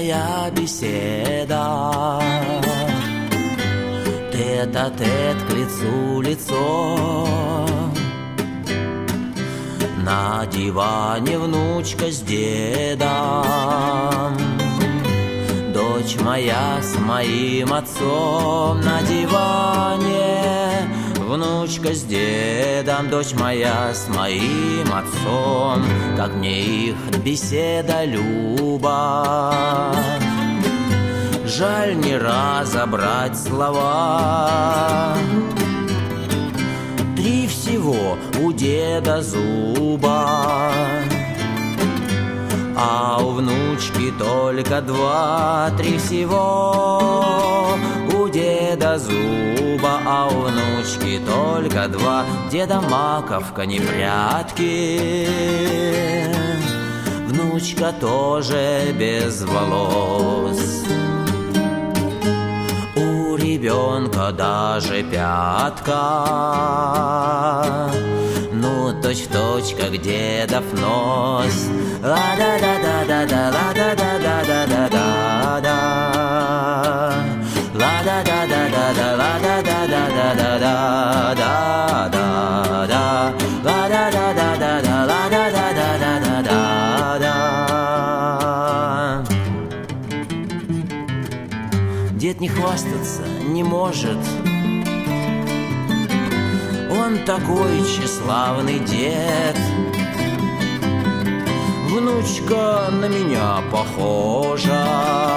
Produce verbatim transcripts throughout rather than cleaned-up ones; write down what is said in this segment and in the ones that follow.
душевная беседа. Тет-а-тет, к лицу лицо. На диване внучка с дедом, дочь моя с моим отцом. На диване внучка с дедом, дочь моя с моим отцом. Как мне их беседа люба, жаль не разобрать слова. Три всего у деда зуба, а у внучки только два. Три всего у деда зуба, а у внучки только два. Деда маковка не прятки, внучка тоже без волос. У ребенка даже пятка, ну точь-в-точь, как дедов нос. Ла-да-да-да-да-да, ла-да-да-да-да-да-да-да, ла-да-да-да-да-да, ла-да-да-да-да-да-да-да, ла-да-да-да-да-да, ла-да-да-да-да-да-да. Дед не хвастаться не может, он такой тщеславный дед. Внучка на меня похожа,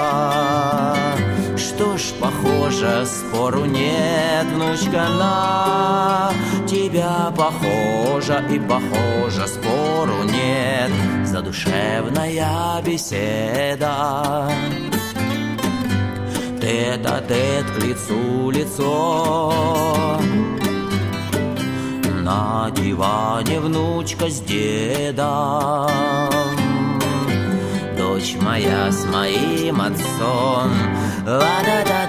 что ж похожа, спору нет. Внучка на тебя похожа и похожа, спору нет. Задушевная беседа, тет-а-тет, к лицу лицо. На диване внучка с дедом, дочь моя с моим отцом. Ла-да-да-да.